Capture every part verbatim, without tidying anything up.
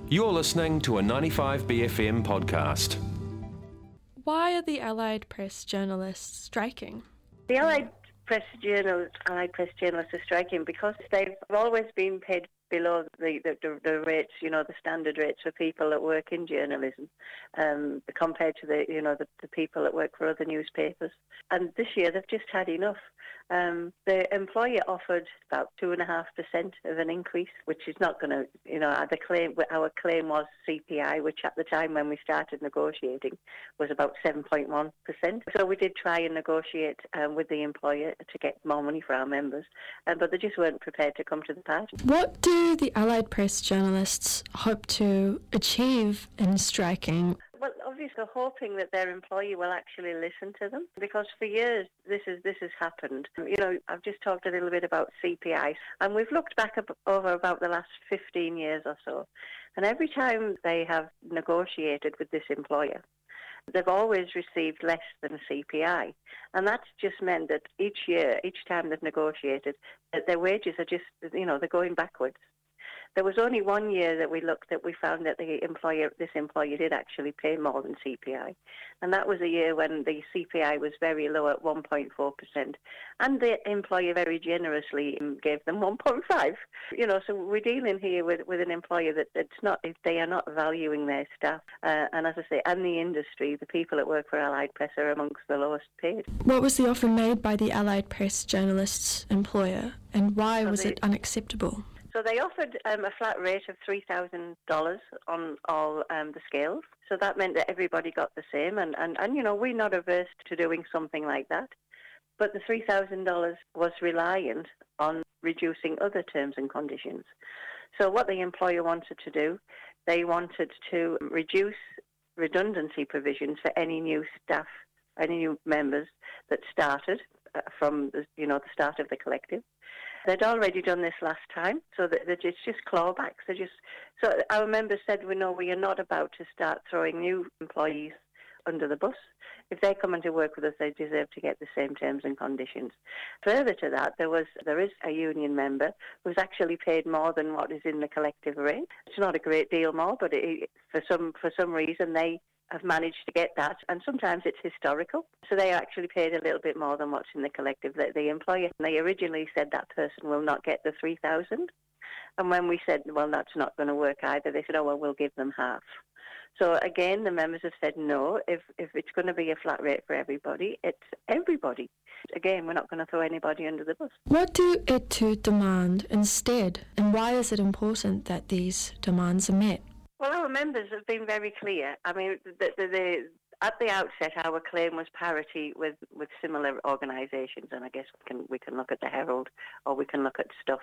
You're listening to a ninety-five B F M podcast. Why are the Allied Press journalists striking? The Allied Press journal, Allied Press journalists are striking because they've always been paid below the, the, the, the rates, you know, the standard rates for people that work in journalism, um, compared to the, you know, the, the people that work for other newspapers. And this year they've just had enough. Um, the employer offered about two and a half percent of an increase, which is not going to, you know, the claim. Our claim was C P I, which at the time when we started negotiating was about seven point one percent. So we did try and negotiate um, with the employer to get more money for our members, um, but they just weren't prepared to come to the party. What do the Allied Press journalists hope to achieve in striking? Well, obviously, they're hoping that their employer will actually listen to them, because for years this is this has happened. You know, I've just talked a little bit about C P I, and we've looked back up over about the last fifteen years or so, and every time they have negotiated with this employer, they've always received less than C P I, and that's just meant that each year, each time they've negotiated, that their wages are just, you know, they're going backwards. There was only one year that we looked that we found that the employer, this employer did actually pay more than C P I. And that was a year when the C P I was very low at one point four percent. And the employer very generously gave them one point five. You know, so we're dealing here with, with an employer that it's not, they are not valuing their staff. Uh, and as I say, and the industry, the people that work for Allied Press are amongst the lowest paid. What was the offer made by the Allied Press journalists' employer, and why So was they- it unacceptable? So they offered um, a flat rate of three thousand dollars on all um, the scales. So that meant that everybody got the same. And, and, and, you know, we're not averse to doing something like that. But the three thousand dollars was reliant on reducing other terms and conditions. So what the employer wanted to do, they wanted to reduce redundancy provisions for any new staff, any new members that started uh, from, the, you know, the start of the collective. They'd already done this last time, so that they're just, just clawbacks. They're just, so our members said, we know we are not about to start throwing new employees under the bus. If they come into work with us, they deserve to get the same terms and conditions. Further to that, there was there is a union member who's actually paid more than what is in the collective rate. It's not a great deal more, but it, for some for some reason they have managed to get that, and sometimes it's historical. So they actually paid a little bit more than what's in the collective. The, the employer, they originally said that person will not get the three thousand dollars. And when we said, well, that's not going to work either, they said, oh, well, we'll give them half. So again, the members have said no. If if it's going to be a flat rate for everybody, it's everybody. Again, we're not going to throw anybody under the bus. What do E T U demand instead, and why is it important that these demands are met? Well, our members have been very clear. I mean, the, the, the, at the outset, our claim was parity with, with similar organisations, and I guess we can we can look at the Herald or we can look at Stuff.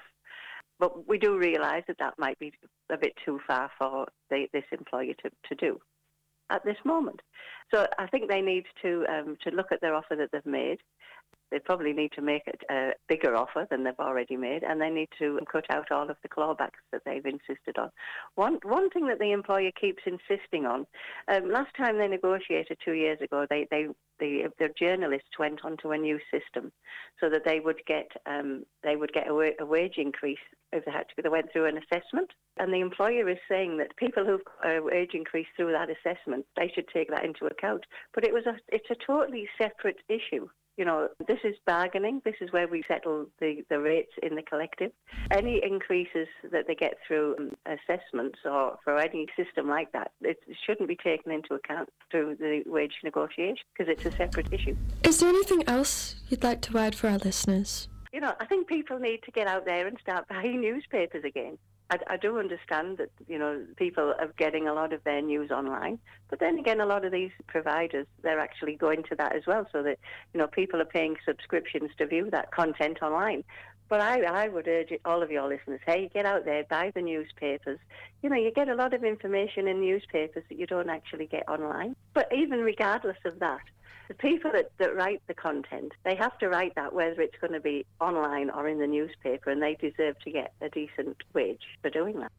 But we do realise that that might be a bit too far for the, this employer to, to do at this moment. So I think they need to um, to look at their offer that they've made. They probably need to make it a bigger offer than they've already made, and they need to cut out all of the clawbacks that they've insisted on. One one thing that the employer keeps insisting on, um, last time they negotiated two years ago, they, they the, the journalists went onto a new system so that they would get um, they would get a, wa- a wage increase if they had to. They went through an assessment, and the employer is saying that people who've got a wage increase through that assessment, they should take that into account. But it was a, it's a totally separate issue. You know, this is bargaining. This is where we settle the, the rates in the collective. Any increases that they get through um, assessments or for any system like that, it shouldn't be taken into account through the wage negotiation because it's a separate issue. Is there anything else you'd like to add for our listeners? You know, I think people need to get out there and start buying newspapers again. I, I do understand that, you know, people are getting a lot of their news online, but then again, a lot of these providers, they're actually going to that as well, so that, you know, people are paying subscriptions to view that content online. But I, I would urge all of your listeners, hey, get out there, buy the newspapers. You know, you get a lot of information in newspapers that you don't actually get online. But even regardless of that, the people that, that write the content, they have to write that whether it's going to be online or in the newspaper, and they deserve to get a decent wage for doing that.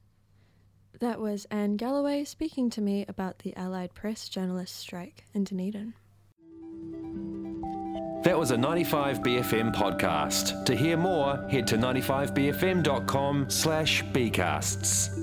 That was Anne Galloway speaking to me about the Allied Press journalist strike in Dunedin. That was a ninety-five B F M podcast. To hear more, head to ninety-five b f m dot com slash bcasts.